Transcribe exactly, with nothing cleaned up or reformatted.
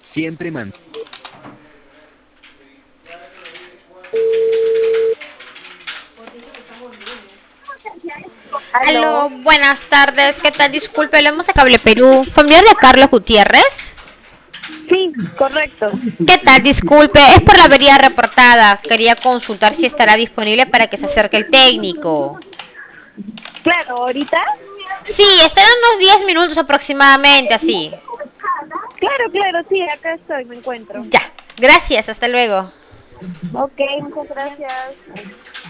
Siempre man... Aló. Aló, buenas tardes. ¿Qué tal? Disculpe, hablamos de Cable Perú. ¿Familiar de Carlos Gutiérrez? Sí, correcto. ¿Qué tal? Disculpe, es por la avería reportada. Quería consultar si estará disponible para que se acerque el técnico. Claro, ahorita. Sí, estará unos diez minutos aproximadamente, así. Claro, claro, sí, acá estoy, me encuentro. Ya, gracias, hasta luego. Ok, muchas gracias.